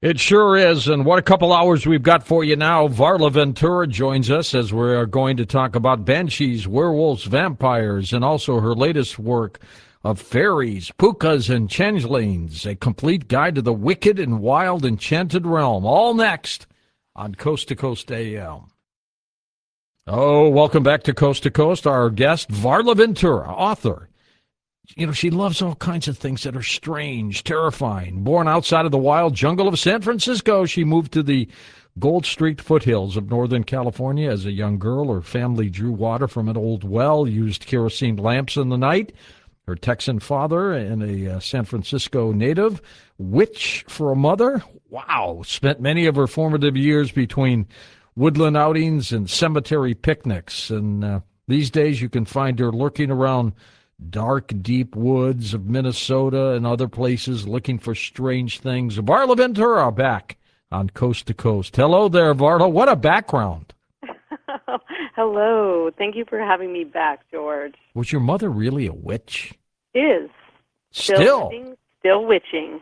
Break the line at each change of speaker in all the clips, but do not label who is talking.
It sure is, and what a couple hours we've got for you now. Varla Ventura joins us as we're going to talk about banshees, werewolves, vampires, and also her latest work of fairies, pukas, and changelings, a complete guide to the wicked and wild enchanted realm. All next on Coast to Coast AM. Oh, welcome back to Coast to Coast. Our guest, Varla Ventura, author. She loves all kinds of things that are strange, terrifying. Born outside of the wild jungle of San Francisco, she moved to the Gold Streak foothills of Northern California as a young girl. Her family drew water from an old well, used kerosene lamps in the night. Her Texan father and a San Francisco native, witch for a mother. Wow, spent many of her formative years between woodland outings and cemetery picnics. And these days you can find her lurking around dark, deep woods of Minnesota and other places looking for strange things. Varla Ventura back on Coast to Coast. Hello there, Varla. What a background.
Hello. Thank you for having me back, George.
Was your mother really a witch?
Is.
Still
witching.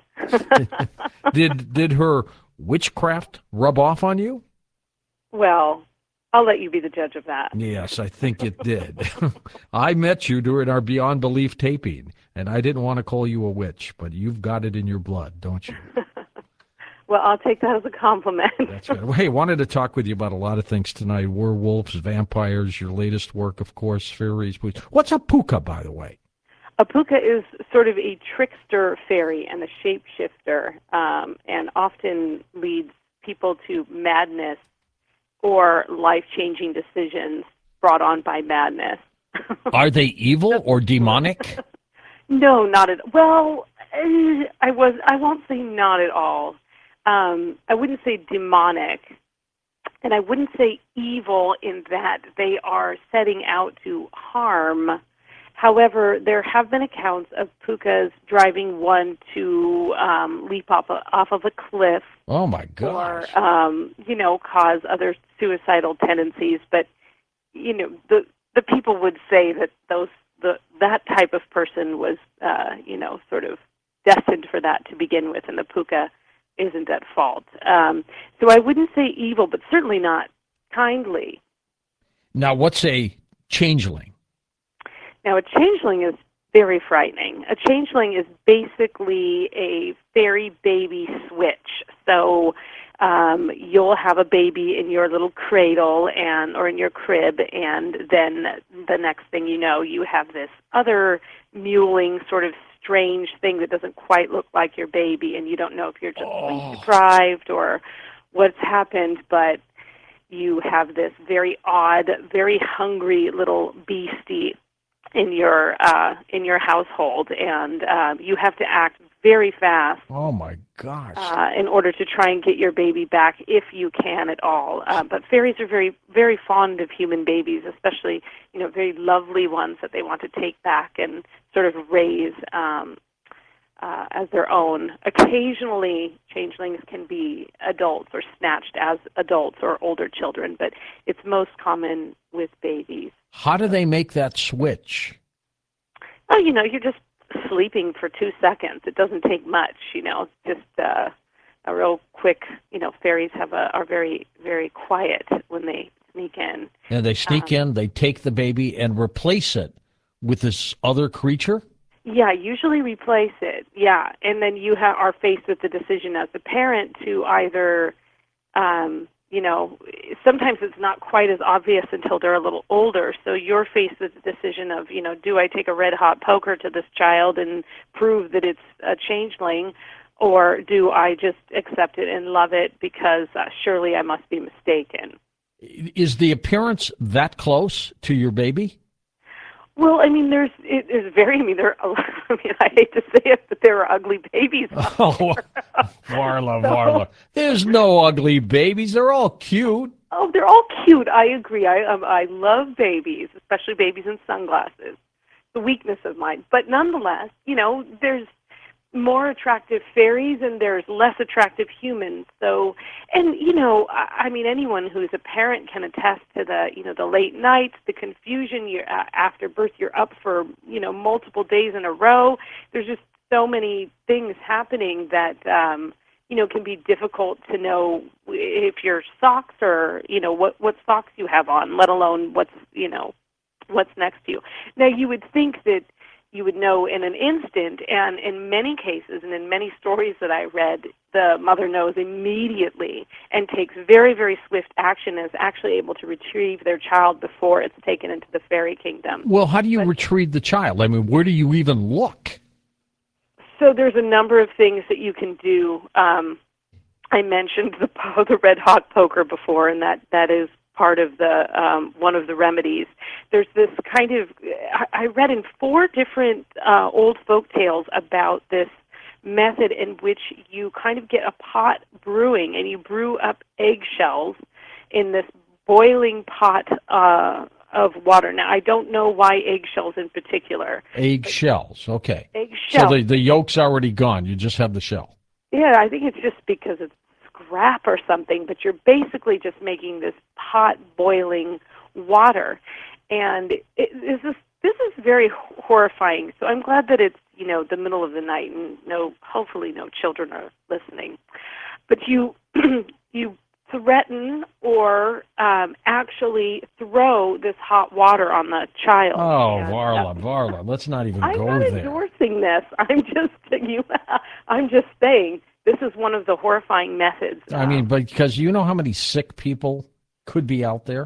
Did her witchcraft rub off on you?
Well, I'll let you be the judge of that.
Yes, I think it did. I met you during our Beyond Belief taping, and I didn't want to call you a witch, but you've got it in your blood, don't you?
Well, I'll take that as a compliment.
That's right. Well, hey, wanted to talk with you about a lot of things tonight. Werewolves, vampires, your latest work, of course, fairies. What's a puka, by the way?
A puka is sort of a trickster fairy and a shapeshifter, and often leads people to madness or life-changing decisions brought on by madness.
Are they evil or demonic?
No, not at well. I won't say not at all. I wouldn't say demonic, and I wouldn't say evil in that they are setting out to harm. However, there have been accounts of pukas driving one to leap off of a cliff.
Oh my gosh!
Or cause other suicidal tendencies. But the people would say that that type of person was sort of destined for that to begin with, and the puka isn't at fault. So I wouldn't say evil, but certainly not kindly.
Now, what's a changeling?
Now, a changeling is very frightening. A changeling is basically a fairy baby switch. So you'll have a baby in your little cradle or in your crib, and then the next thing you know, you have this other mewling sort of strange thing that doesn't quite look like your baby, and you don't know if you're just sleep deprived or what's happened, but you have this very odd, very hungry little beastie in your household, and you have to act very fast.
Oh my gosh!
In order to try and get your baby back, if you can at all. But fairies are very, very fond of human babies, especially very lovely ones that they want to take back and sort of raise as their own. Occasionally, changelings can be adults or snatched as adults or older children, but it's most common with babies.
How do they make that switch?
Oh, you're just sleeping for 2 seconds. It doesn't take much, just a real quick, fairies are very, very quiet when they sneak in.
And they sneak in, they take the baby and replace it with this other creature?
Yeah, usually replace it, yeah. And then you are faced with the decision as a parent to either sometimes it's not quite as obvious until they're a little older. So you're faced with the decision of, do I take a red-hot poker to this child and prove that it's a changeling, or do I just accept it and love it because surely I must be mistaken?
Is the appearance that close to your baby?
Well, I hate to say it, but there are ugly babies out there.
Varla. There's no ugly babies. They're all cute.
Oh, they're all cute. I agree. I love babies, especially babies in sunglasses. The weakness of mine. But nonetheless, there's more attractive fairies and there's less attractive humans. So, and anyone who's a parent can attest to the late nights, the confusion. After birth, you're up for multiple days in a row. There's just so many things happening that can be difficult to know if your socks are, what socks you have on, let alone what's next to you. Now, you would think that you would know in an instant, and in many cases and in many stories that I read, the mother knows immediately and takes very, very swift action and is actually able to retrieve their child before it's taken into the fairy kingdom.
Well, how do you retrieve the child? I mean, where do you even look?
So there's a number of things that you can do. I mentioned the red hot poker before, and that is part of the one of the remedies. There's this kind of, I read in 4 different old folk tales about this method in which you kind of get a pot brewing, and you brew up eggshells in this boiling pot of water. Now, I don't know why eggshells in particular.
Eggshells, okay.
Eggshells.
So the yolk's already gone. You just have the shell.
Yeah, I think it's just because it's scrap or something, but you're basically just making this hot, boiling water. And this is very horrifying. So I'm glad that it's, the middle of the night and hopefully no children are listening. But you threaten or actually throw this hot water on the child.
Oh, and, Varla, let's not even go there.
I'm not endorsing this. I'm just saying this is one of the horrifying methods.
I mean, because you know how many sick people could be out there?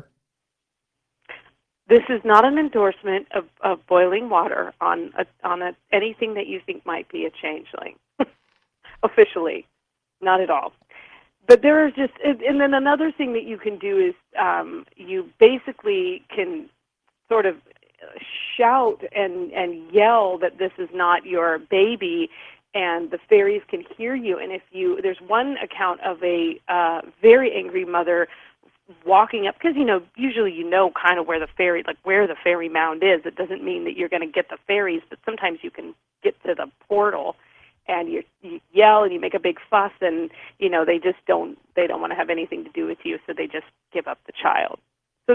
This is not an endorsement of boiling water on anything that you think might be a changeling. Officially, not at all. But there are just, and then another thing that you can do is you basically can sort of shout and yell that this is not your baby, and the fairies can hear you. And there's one account of a very angry mother walking up, because usually kind of where the fairy mound is. It doesn't mean that you're going to get the fairies, but sometimes you can get to the portal, and you yell and you make a big fuss, and they don't want to have anything to do with you, so they just give up the child. So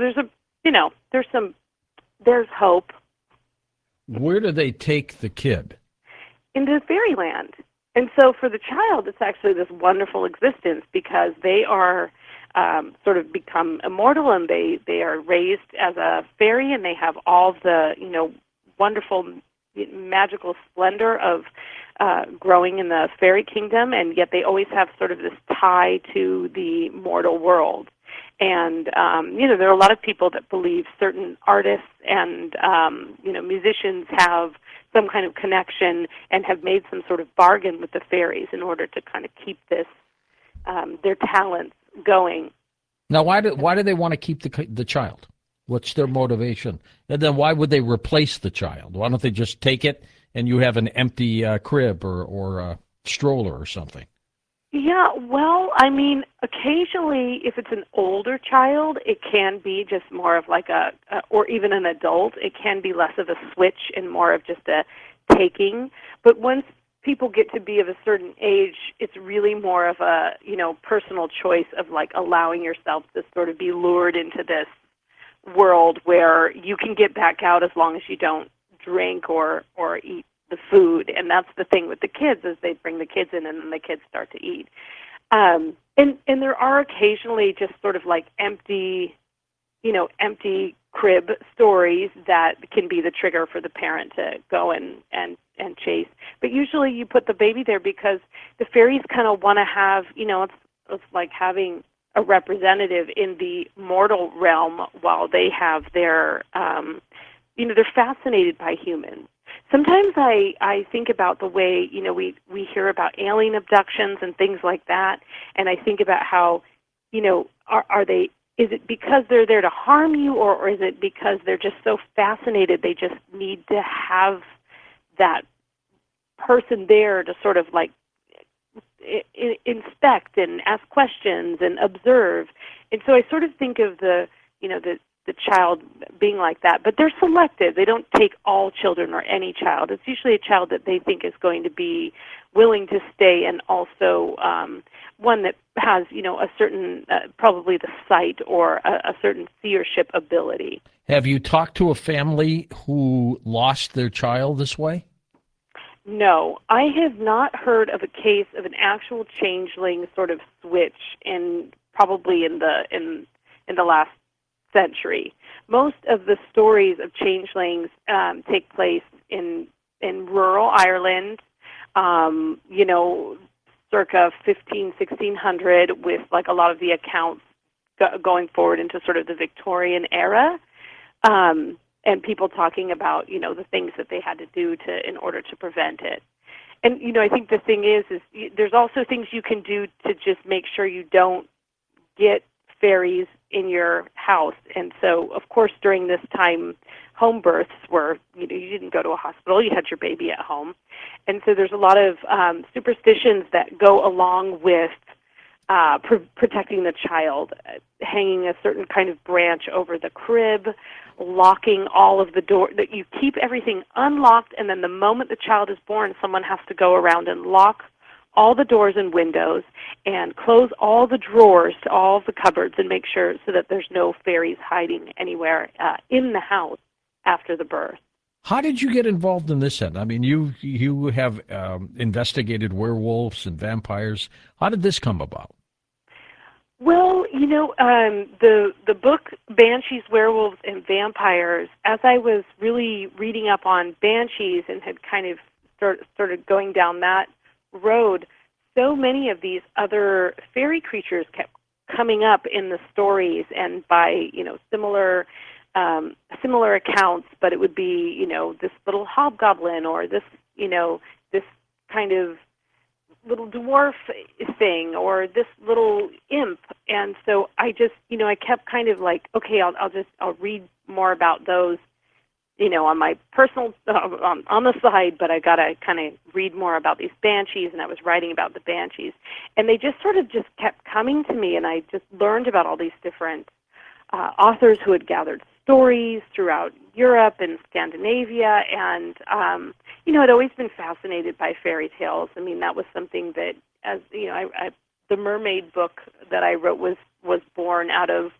there's hope.
Where do they take the kid?
Into fairyland. And so for the child, it's actually this wonderful existence, because they are sort of become immortal, and they are raised as a fairy, and they have all the wonderful magical splendor of growing in the fairy kingdom, and yet they always have sort of this tie to the mortal world. And there are a lot of people that believe certain artists and musicians have some kind of connection and have made some sort of bargain with the fairies in order to kind of keep this their talents going.
Now, why do they want to keep the child? What's their motivation? And then why would they replace the child? Why don't they just take it and you have an empty crib or a stroller or something?
Yeah, well, I mean, occasionally if it's an older child, it can be just more of like or even an adult, it can be less of a switch and more of just a taking. But once people get to be of a certain age, it's really more of a, personal choice of like allowing yourself to sort of be lured into this world where you can get back out as long as you don't drink or eat the food. And that's the thing with the kids, is they bring the kids in and then the kids start to eat. And there are occasionally just sort of like empty crib stories that can be the trigger for the parent to go and chase. But usually you put the baby there because the fairies kind of want to have, it's like having a representative in the mortal realm while they have their, they're fascinated by humans. Sometimes I think about the way, we hear about alien abductions and things like that, and I think about how, is it because they're there to harm you, or is it because they're just so fascinated they just need to have that person there to sort of like inspect and ask questions and observe? And so I sort of think of the child being like that, but they're selective. They don't take all children or any child. It's usually a child that they think is going to be willing to stay, and also one that has, a certain, probably the sight or a certain seership ability.
Have you talked to a family who lost their child this way?
No, I have not heard of a case of an actual changeling sort of switch in probably in the last century. Most of the stories of changelings take place in rural Ireland, you know, circa 1600, with like a lot of the accounts going forward into sort of the Victorian era. And people talking about, you know, the things that they had to do to in order to prevent it. And, you know, I think the thing is there's also things you can do to just make sure you don't get fairies in your house. And so, of course, during this time, home births were, you know, you didn't go to a hospital, you had your baby at home. And so there's a lot of superstitions that go along with protecting the child, hanging a certain kind of branch over the crib, locking all of the doors, that you keep everything unlocked, and then the moment the child is born, someone has to go around and lock all the doors and windows and close all the drawers to all of the cupboards and make sure so that there's no fairies hiding anywhere in the house after the birth.
How did you get involved in this end? I mean, you have investigated werewolves and vampires. How did this come about?
Well, you know, the book Banshees, Werewolves, and Vampires, as I was really reading up on banshees and had kind of started going down that road, so many of these other fairy creatures kept coming up in the stories, and by, you know, similar accounts, but it would be, you know, this little hobgoblin or this, you know, this kind of little dwarf thing or this little imp. And so I just, you know, I kept kind of like, okay, I'll read more about those, you know, on my personal, on the side, but I got to kind of read more about these banshees, and I was writing about the banshees. And they just sort of just kept coming to me, and I just learned about all these different authors who had gathered stories throughout Europe and Scandinavia, and you know, I'd always been fascinated by fairy tales. I mean, that was something that, as you know, the mermaid book that I wrote was born out of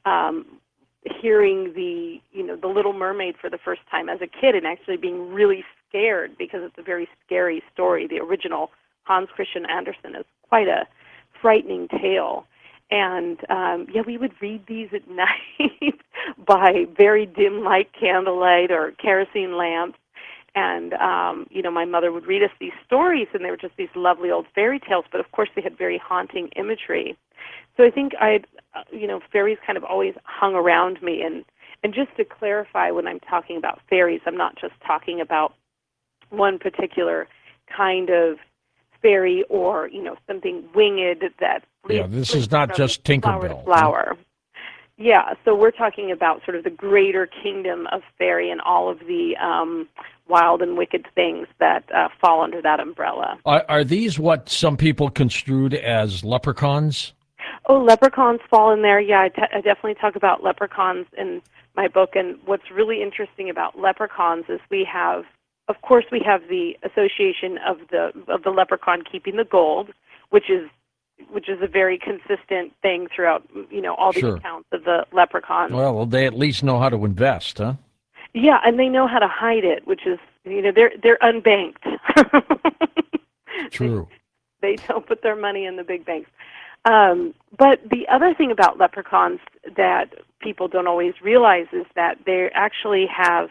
hearing the Little Mermaid for the first time as a kid, and actually being really scared because it's a very scary story. The original Hans Christian Andersen is quite a frightening tale. And yeah, we would read these at night by very dim light, candlelight or kerosene lamps. And you know, my mother would read us these stories, and they were just these lovely old fairy tales. But of course, they had very haunting imagery. So I think you know, fairies kind of always hung around me. And just to clarify, when I'm talking about fairies, I'm not just talking about one particular kind of fairy or, you know, something winged that
Yeah, this is not just
flower to
Tinkerbell.
flower. Yeah, so we're talking about sort of the greater kingdom of fairy and all of the wild and wicked things that fall under that umbrella.
Are these what some people construed as leprechauns?
Oh, leprechauns fall in there. Yeah, I definitely talk about leprechauns in my book. And what's really interesting about leprechauns is of course, we have the association of the leprechaun keeping the gold, which is a very consistent thing throughout, you know, all the accounts of the leprechaun.
Well, they at least know how to invest, huh?
Yeah, and they know how to hide it, which is, you know, they're unbanked.
True.
They don't put their money in the big banks. But the other thing about leprechauns that people don't always realize is that they actually have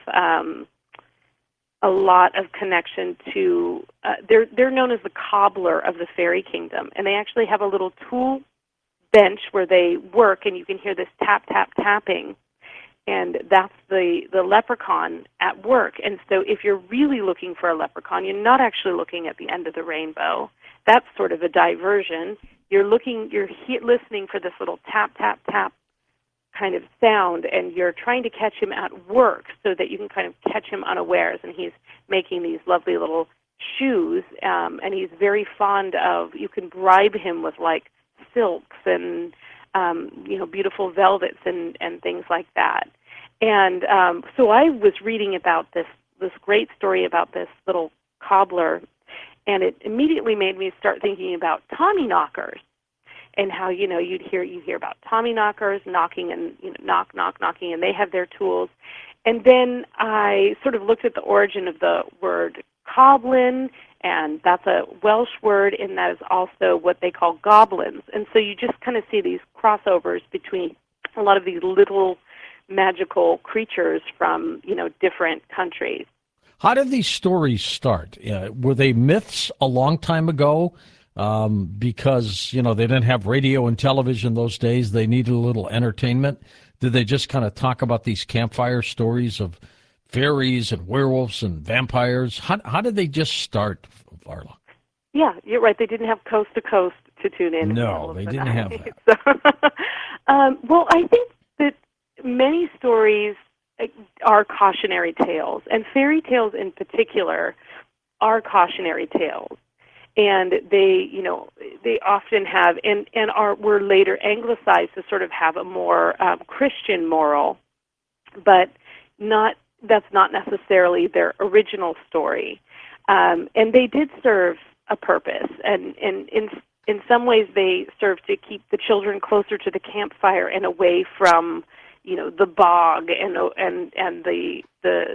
a lot of connection to, they're known as the cobbler of the fairy kingdom, and they actually have a little tool bench where they work, and you can hear this tap, tap, tapping, and that's the leprechaun at work. And so if you're really looking for a leprechaun, you're not actually looking at the end of the rainbow. That's sort of a diversion. You're listening for this little tap, tap, tap kind of sound, and you're trying to catch him at work so that you can kind of catch him unawares. And he's making these lovely little shoes, and he's very fond of, you can bribe him with like silks and you know, beautiful velvets and things like that. And so I was reading about this great story about this little cobbler, and it immediately made me start thinking about Tommyknockers. And how, you know, you hear about Tommyknockers knocking and, you know, knocking, and they have their tools. And then I sort of looked at the origin of the word coblin, and that's a Welsh word, and that is also what they call goblins. And so you just kind of see these crossovers between a lot of these little magical creatures from, different countries.
How did these stories start? Were they myths a long time ago? Because, they didn't have radio and television those days. They needed a little entertainment. Did they just kind of talk about these campfire stories of fairies and werewolves and vampires? How did they just start, Varla?
Yeah, you're right. They didn't have Coast to Coast to tune in.
No, they didn't have that.
Well, I think that many stories are cautionary tales, and fairy tales in particular are cautionary tales. And they often have, and were later anglicized to sort of have a more Christian moral, but that's not necessarily their original story. And they did serve a purpose, and in some ways they served to keep the children closer to the campfire and away from, the bog and the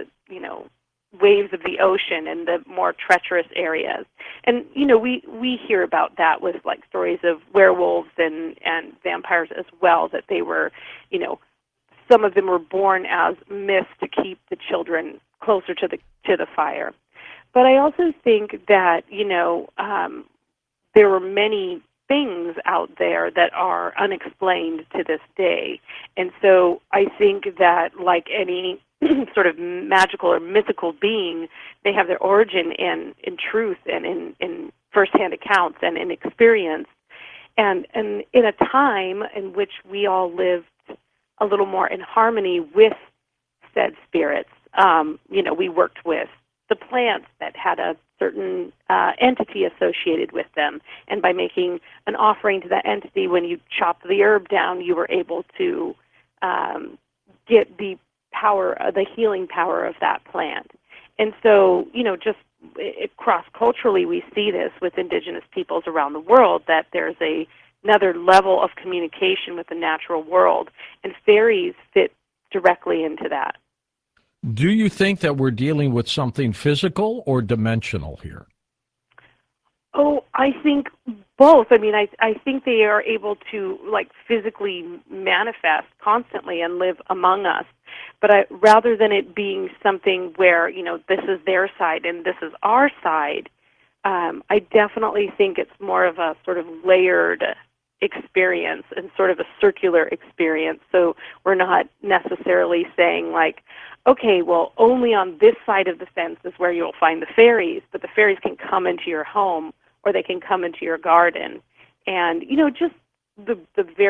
waves of the ocean and the more treacherous areas. And we hear about that with like stories of werewolves and vampires as well, that they were, some of them were born as myths to keep the children closer to the fire. But I also think that there were many things out there that are unexplained to this day. And so I think that, like any sort of magical or mythical being, they have their origin in truth and in firsthand accounts and in experience. And in a time in which we all lived a little more in harmony with said spirits, we worked with the plants that had a certain entity associated with them, and by making an offering to that entity, when you chopped the herb down, you were able to get the healing power of that plant. And so, just cross-culturally, we see this with indigenous peoples around the world, that there's another level of communication with the natural world, and fairies fit directly into that.
Do you think that we're dealing with something physical or dimensional here?
Oh, I think both. I mean, I think they are able to physically manifest constantly and live among us. But rather than it being something where, this is their side and this is our side, I definitely think it's more of a sort of layered experience and sort of a circular experience. So we're not necessarily saying okay, well, only on this side of the fence is where you'll find the fairies, but the fairies can come into your home or they can come into your garden. And, just the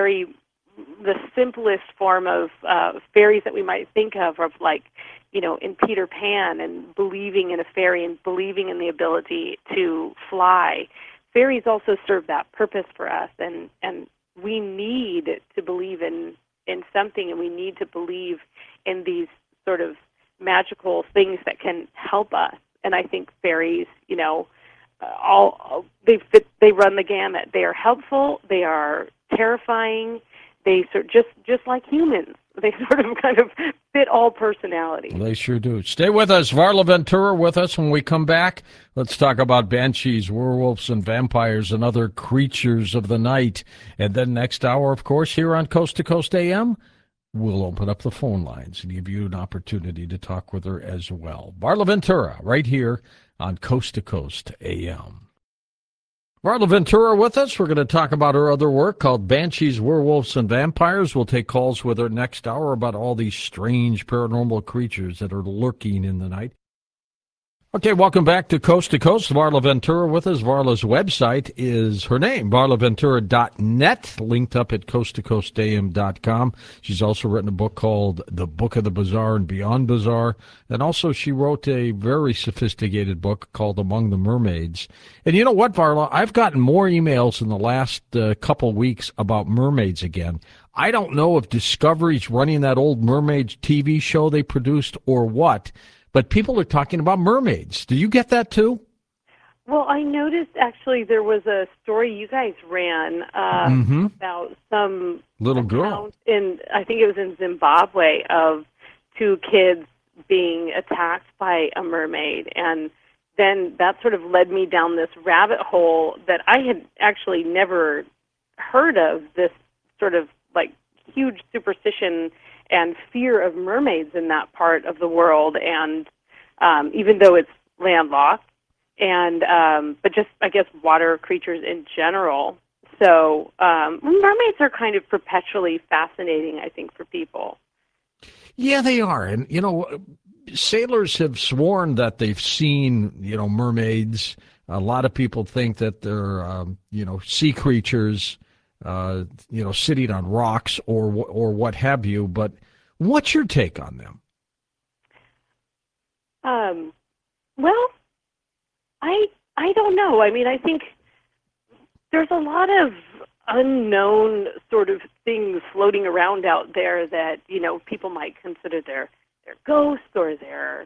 simplest form of fairies that we might think of in Peter Pan, and believing in a fairy and believing in the ability to fly. Fairies also serve that purpose for us, and we need to believe in something, and we need to believe in these sort of magical things that can help us. And I think fairies, they run the gamut. They are helpful. They are terrifying. They just like humans. They sort of kind of fit all personalities.
They sure do. Stay with us. Varla Ventura with us. When we come back, let's talk about banshees, werewolves, and vampires and other creatures of the night. And then next hour, of course, here on Coast to Coast AM, we'll open up the phone lines and give you an opportunity to talk with her as well. Varla Ventura, right here on Coast to Coast AM. Varla Ventura with us. We're going to talk about her other work called Banshees, Werewolves, and Vampires. We'll take calls with her next hour about all these strange paranormal creatures that are lurking in the night. Okay, welcome back to Coast. Varla Ventura with us. Varla's website is her name, varlaventura.net, linked up at coasttocoastam.com. She's also written a book called The Book of the Bizarre and Beyond Bizarre. And also she wrote a very sophisticated book called Among the Mermaids. And you know what, Varla? I've gotten more emails in the last couple weeks about mermaids again. I don't know if Discovery's running that old Mermaids TV show they produced or what, but people are talking about mermaids. Do you get that too?
Well, I noticed actually there was a story you guys ran about some
little girl
I think it was in Zimbabwe, of two kids being attacked by a mermaid, and then that sort of led me down this rabbit hole that I had actually never heard of, this sort of like huge superstition and fear of mermaids in that part of the world, and even though it's landlocked, and but just, I guess, water creatures in general. So mermaids are kind of perpetually fascinating, I think, for people.
Yeah, they are. And, sailors have sworn that they've seen, mermaids. A lot of people think that they're, sea creatures, sitting on rocks or what have you. But what's your take on them?
Well, I don't know. I mean, I think there's a lot of unknown sort of things floating around out there that people might consider they're ghosts, or they're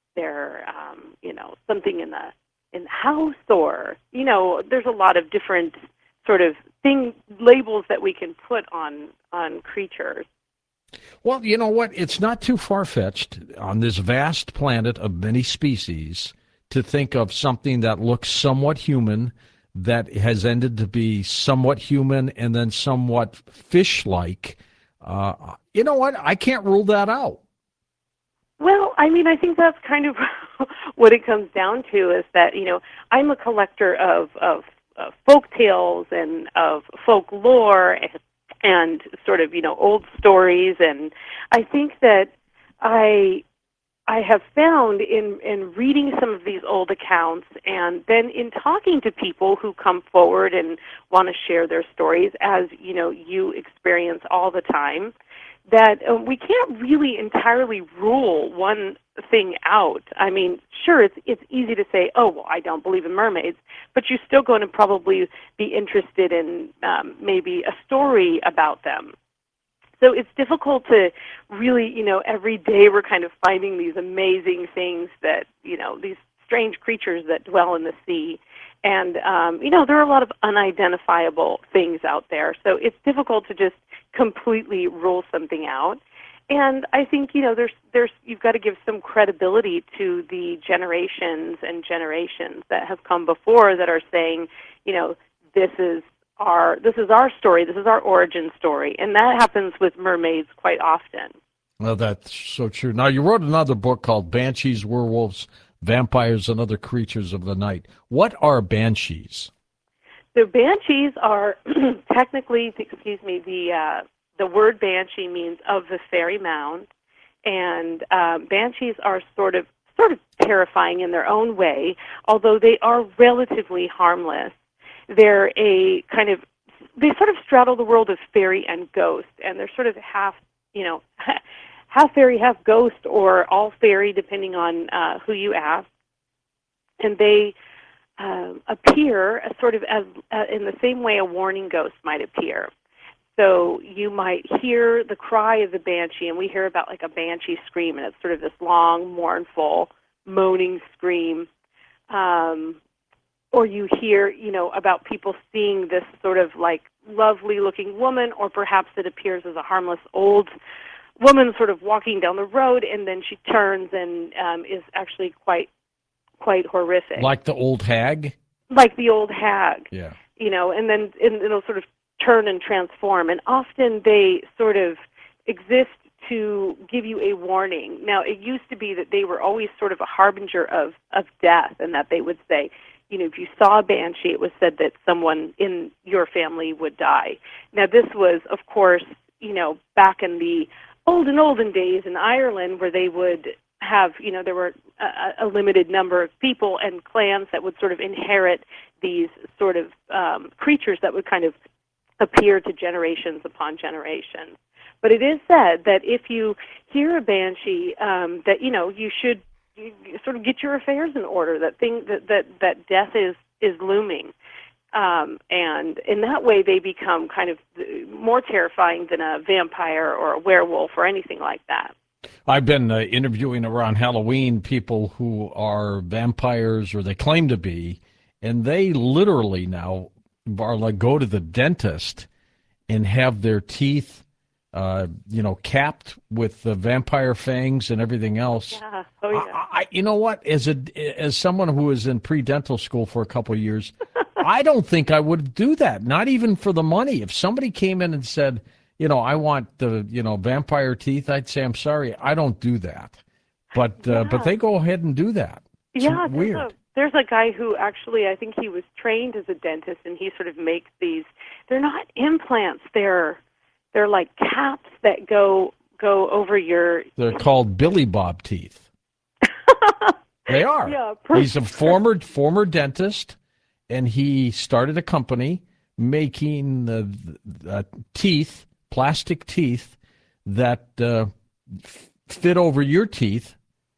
something in the house, or there's a lot of different sort of labels that we can put on creatures.
Well, you know what? It's not too far-fetched on this vast planet of many species to think of something that looks somewhat human, that has ended to be somewhat human, and then somewhat fish-like. You know what? I can't rule that out.
Well, I mean, I think that's kind of what it comes down to, is that, I'm a collector of folk tales and of folklore and sort of, old stories. And I think that I have found in reading some of these old accounts, and then in talking to people who come forward and want to share their stories, as you experience all the time, that we can't really entirely rule one thing out. I mean, sure, it's easy to say, oh, well, I don't believe in mermaids, but you're still going to probably be interested in maybe a story about them. So it's difficult to really, every day we're kind of finding these amazing things that, these strange creatures that dwell in the sea. And, there are a lot of unidentifiable things out there. So it's difficult to just completely rule something out. And I think, there's you've got to give some credibility to the generations and generations that have come before that are saying, this is our story, this is our origin story. And that happens with mermaids quite often.
Well, that's so true. Now, you wrote another book called Banshees, Werewolves, Vampires, and Other Creatures of the Night. What are banshees?
So banshees are technically, the word banshee means of the fairy mound, and banshees are sort of terrifying in their own way, although they are relatively harmless. They're they sort of straddle the world of fairy and ghost, and they're sort of half fairy, half ghost, or all fairy, depending on who you ask. And they appear sort of as in the same way a warning ghost might appear. So you might hear the cry of the banshee, and we hear about like a banshee scream, and it's sort of this long, mournful, moaning scream. Or you hear, about people seeing this sort of like lovely-looking woman, or perhaps it appears as a harmless old woman sort of walking down the road, and then she turns and is actually quite horrific.
Like the old hag?
Like the old hag.
Yeah.
And then it'll sort of turn and transform. And often they sort of exist to give you a warning. Now, it used to be that they were always sort of a harbinger of death, and that they would say, if you saw a banshee, it was said that someone in your family would die. Now, this was, of course, back in the olden days in Ireland, where they would have, there were a limited number of people and clans that would sort of inherit these sort of creatures that would kind of appear to generations upon generations. But it is said that if you hear a banshee, that you should sort of get your affairs in order. That death is looming, and in that way they become kind of more terrifying than a vampire or a werewolf or anything like that.
I've been interviewing around Halloween people who are vampires, or they claim to be, and they literally now are like go to the dentist and have their teeth capped with the vampire fangs and everything else.
Yeah. Oh yeah.
You know what? As someone who was in pre-dental school for a couple of years, I don't think I would do that. Not even for the money. If somebody came in and said, I want the vampire teeth, I'd say, I'm sorry, I don't do that. But
Yeah.
they go ahead and do that. It's
Yeah,
weird.
there's a guy who actually, I think he was trained as a dentist, and he sort of makes these. They're not implants. They're like caps that go over your.
They're called Billy Bob teeth. They are.
Yeah.
He's a former dentist, and he started a company making teeth, plastic teeth that fit over your teeth.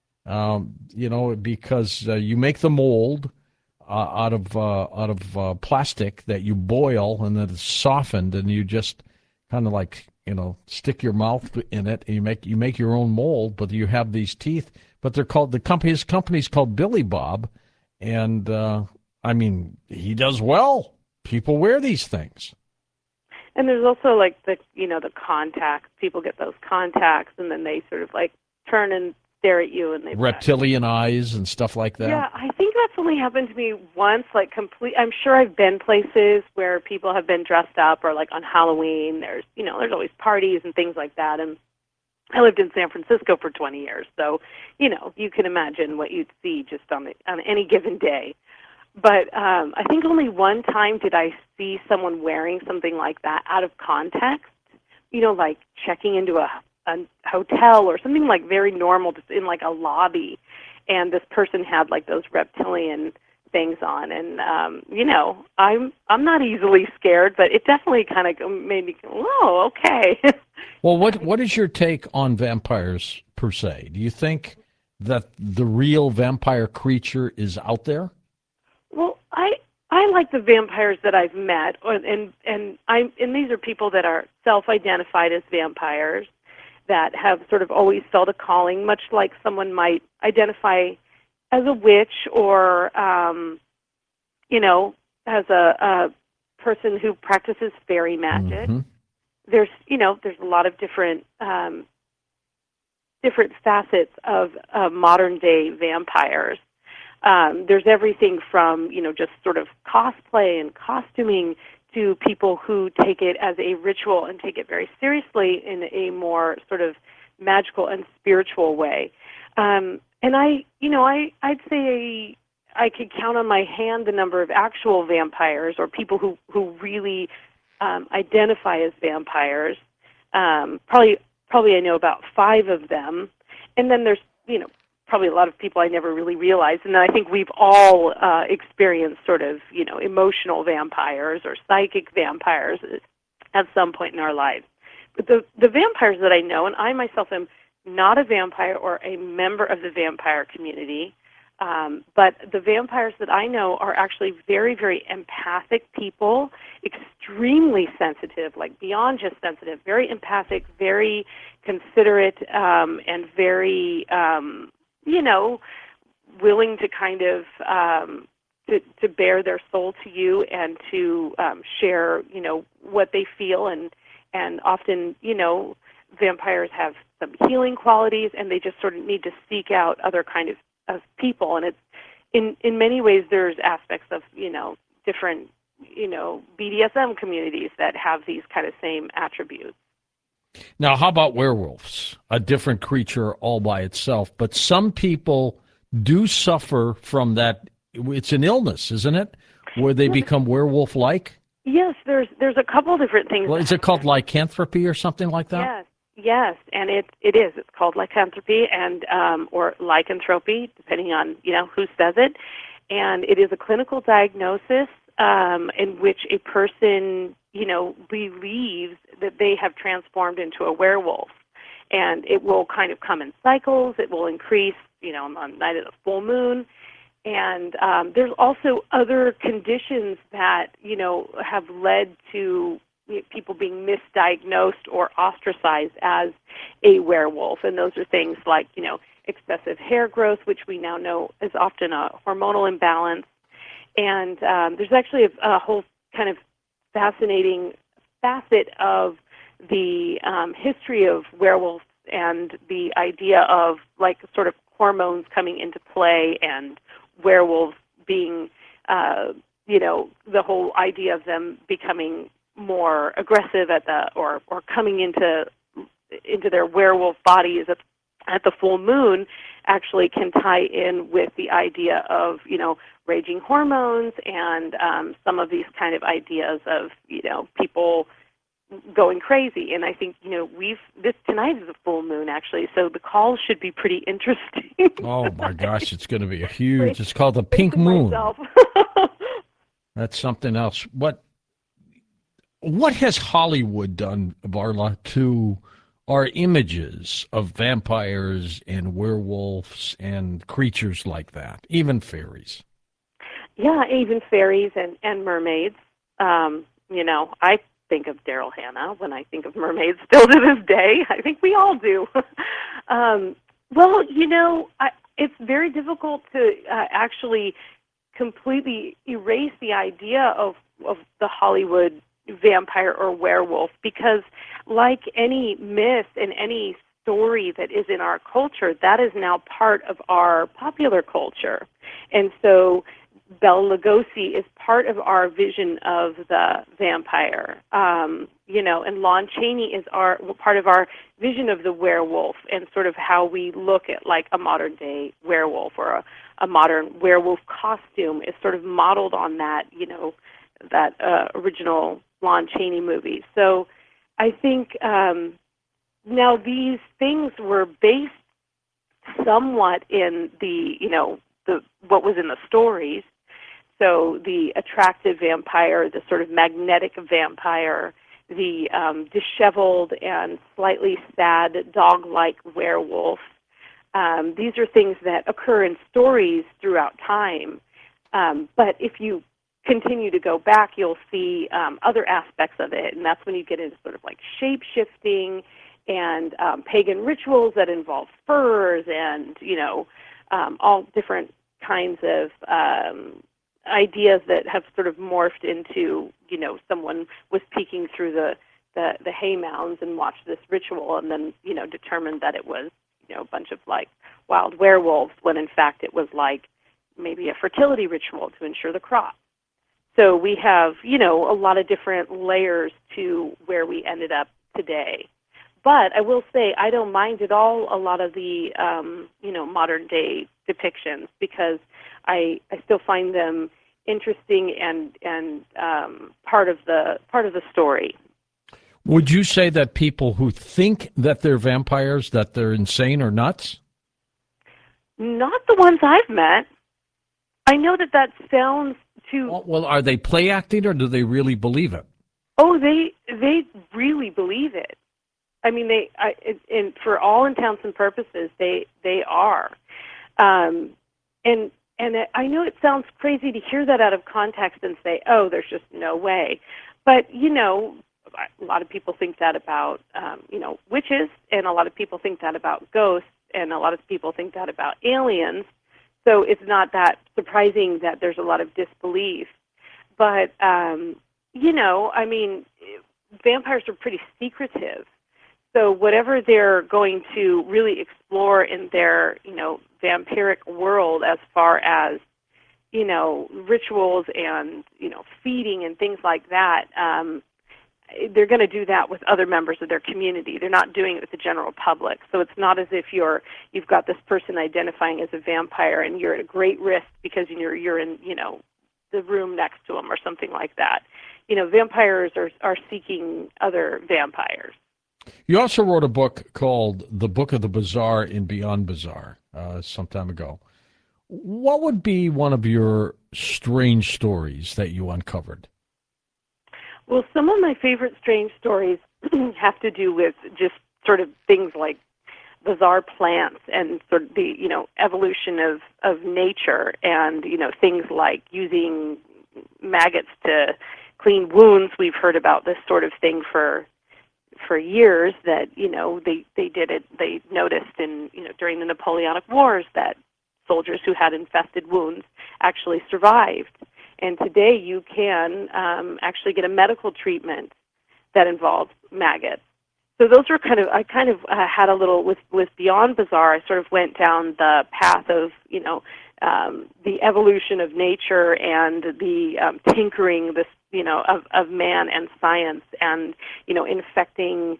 Because you make the mold out of plastic that you boil, and then it's softened, and you just kind of like stick your mouth in it, and you make your own mold, but you have these teeth. But they're called his company's called Billy Bob, and I mean, he does well. People wear these things.
And there's also like the contacts. People get those contacts, and then they sort of like turn and stare at you, and they
Reptilian eyes and stuff like that.
Yeah, I think that's only happened to me once. Like I'm sure I've been places where people have been dressed up, or like on Halloween. There's always parties and things like that. And I lived in San Francisco for 20 years, so you can imagine what you'd see just on any given day. But I think only one time did I see someone wearing something like that out of context. Like checking into a hotel or something like very normal, just in like a lobby, and this person had like those reptilian things on, and I'm not easily scared, but it definitely kind of made me go, oh, okay.
Well, what is your take on vampires per se? Do you think that the real vampire creature is out there?
Well, I like the vampires that I've met, and these are people that are self-identified as vampires, that have sort of always felt a calling, much like someone might identify as a witch, or as a person who practices fairy magic.
Mm-hmm.
There's a lot of different facets of modern day vampires. There's everything from just sort of cosplay and costuming, to people who take it as a ritual and take it very seriously in a more sort of magical and spiritual way. And I'd say I could count on my hand the number of actual vampires, or people who really identify as vampires. Probably I know about 5 of them, and then there's probably a lot of people I never really realized. And then I think we've all experienced sort of, emotional vampires or psychic vampires at some point in our lives. But the vampires that I know, and I myself am not a vampire or a member of the vampire community, but the vampires that I know are actually very, very empathic people, extremely sensitive, like beyond just sensitive, very empathic, very considerate, and very willing to kind of to bare their soul to you, and to share, what they feel, and often, vampires have some healing qualities, and they just sort of need to seek out other kind of people, and it's in many ways there's aspects of different BDSM communities that have these kind of same attributes.
Now, how about werewolves? A different creature all by itself, but some people do suffer from that. It's an illness, isn't it, where they become werewolf-like?
Yes, there's a couple different things.
Well, is it called lycanthropy or something like that?
Yes, and it is. It's called lycanthropy, and or lycanthropy, depending on who says it. And it is a clinical diagnosis in which a person believes that they have transformed into a werewolf, and it will kind of come in cycles. It will increase, on the night of the full moon. And there's also other conditions that, have led to people being misdiagnosed or ostracized as a werewolf. And those are things like, excessive hair growth, which we now know is often a hormonal imbalance. And there's actually a whole kind of fascinating facet of the history of werewolves and the idea of like sort of hormones coming into play and werewolves being, the whole idea of them becoming more aggressive or coming into their werewolf bodies at the full moon actually can tie in with the idea of, raging hormones and some of these kind of ideas of, people going crazy. And I think, this tonight is a full moon actually, so the call should be pretty interesting.
Oh my gosh, it's going to be a huge, it's called the Pink Moon. That's something else. What has Hollywood done, Varla, to our images of vampires and werewolves and creatures like that, even fairies?
Yeah, even fairies and mermaids. I think of Daryl Hannah when I think of mermaids still to this day. I think we all do. It's very difficult to actually completely erase the idea of the Hollywood vampire or werewolf, because like any myth and any story that is in our culture, that is now part of our popular culture. And so Bela Lugosi is part of our vision of the vampire, and Lon Chaney is part of our vision of the werewolf, and sort of how we look at like a modern day werewolf or a modern werewolf costume is sort of modeled on that, that original Lon Chaney movie. So I think now these things were based somewhat in the what was in the stories. So the attractive vampire, the sort of magnetic vampire, the disheveled and slightly sad dog-like werewolf. These are things that occur in stories throughout time. But if you continue to go back, you'll see other aspects of it, and that's when you get into sort of like shape-shifting and pagan rituals that involve furs and, all different kinds of ideas that have sort of morphed into, someone was peeking through the hay mounds and watched this ritual and then, determined that it was, a bunch of like wild werewolves, when in fact it was like maybe a fertility ritual to ensure the crop. So we have, a lot of different layers to where we ended up today. But I will say I don't mind at all a lot of the, modern day depictions, because I still find them interesting and part of the story.
Would you say that people who think that they're vampires, that they're insane or nuts?
Not the ones I've met. I know that sounds too...
Well, are they play acting, or do they really believe it?
Oh, they really believe it. I mean, for all intents and purposes, they are. And I know it sounds crazy to hear that out of context and say, oh, there's just no way. But, a lot of people think that about, witches, and a lot of people think that about ghosts, and a lot of people think that about aliens. So it's not that surprising that there's a lot of disbelief. But, vampires are pretty secretive. So whatever they're going to really explore in their, vampiric world, as far as, rituals and, feeding and things like that, they're going to do that with other members of their community. They're not doing it with the general public. So it's not as if you've got this person identifying as a vampire and you're at a great risk because you're in, the room next to them or something like that. Vampires are seeking other vampires.
You also wrote a book called The Book of the Bizarre in Beyond Bizarre some time ago. What would be one of your strange stories that you uncovered?
Well, some of my favorite strange stories have to do with just sort of things like bizarre plants and sort of the, evolution of nature, and, things like using maggots to clean wounds. We've heard about this sort of thing for years, that, they did it. They noticed during the Napoleonic Wars that soldiers who had infested wounds actually survived. And today you can actually get a medical treatment that involves maggots. So those were I kind of had a little, with Beyond Bizarre, I sort of went down the path of, the evolution of nature and the tinkering of man and science, and, infecting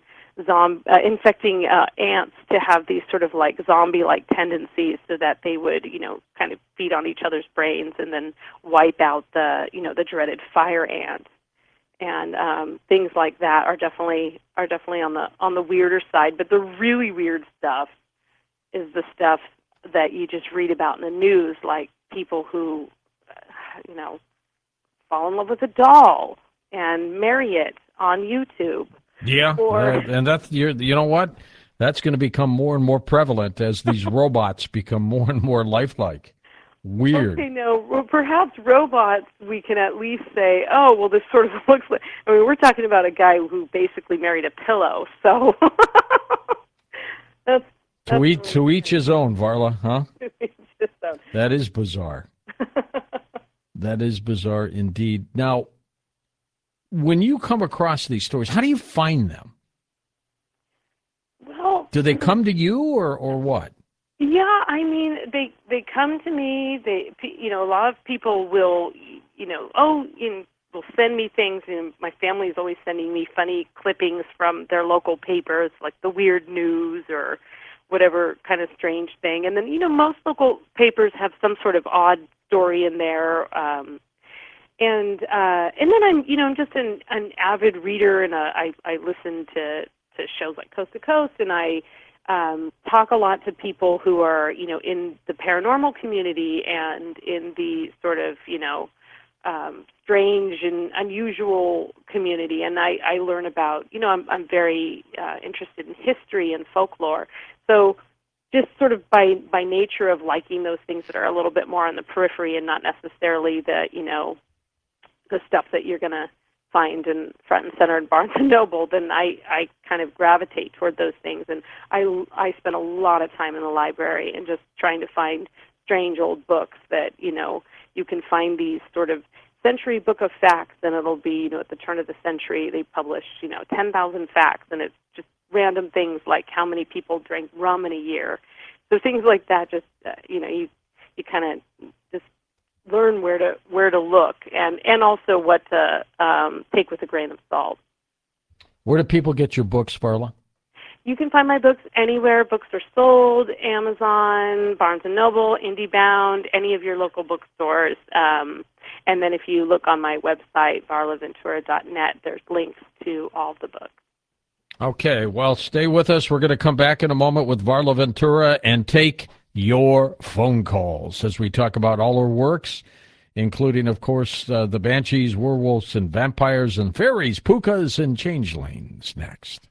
ants to have these sort of like zombie-like tendencies, so that they would, kind of feed on each other's brains and then wipe out the dreaded fire ant. And things like that are definitely on the weirder side. But the really weird stuff is the stuff that you just read about in the news, like people who, fall in love with a doll and marry it on YouTube.
Yeah, and that's, you know what? That's going to become more and more prevalent as these robots become more and more lifelike. Weird.
Okay, no, well, perhaps robots, we can at least say, oh, well, this sort of looks like, we're talking about a guy who basically married a pillow, so that's
to each his own, Varla, huh?
To each his own.
That is bizarre. That is bizarre indeed. Now, when you come across these stories, how do you find them?
Well,
do they come to you or what?
Yeah, they come to me. A lot of people will, will send me things. My family is always sending me funny clippings from their local papers, like the Weird News or whatever kind of strange thing. And then, most local papers have some sort of odd story in there. And then I'm just an avid reader, and I listen to shows like Coast to Coast, and I talk a lot to people who are, in the paranormal community and in the sort of, strange and unusual community. And I learn about, I'm very interested in history and folklore. So just sort of by nature of liking those things that are a little bit more on the periphery and not necessarily the stuff that you're going to find in front and center in Barnes and Noble, then I kind of gravitate toward those things. And I spend a lot of time in the library and just trying to find strange old books that, you can find these sort of century book of facts, and it'll be, at the turn of the century, they publish, 10,000 facts, and it's just random things like how many people drank rum in a year. So things like that, just, you kind of just learn where to look, and also what to take with a grain of salt.
Where do people get your books, Varla?
You can find my books anywhere books are sold: Amazon, Barnes & Noble, IndieBound, any of your local bookstores. And then if you look on my website, varlaventura.net, there's links to all the books.
Okay, well, stay with us. We're going to come back in a moment with Varla Ventura and take your phone calls as we talk about all her works, including, of course, the Banshees, Werewolves, and Vampires and Fairies, Pukas, and Changelings next.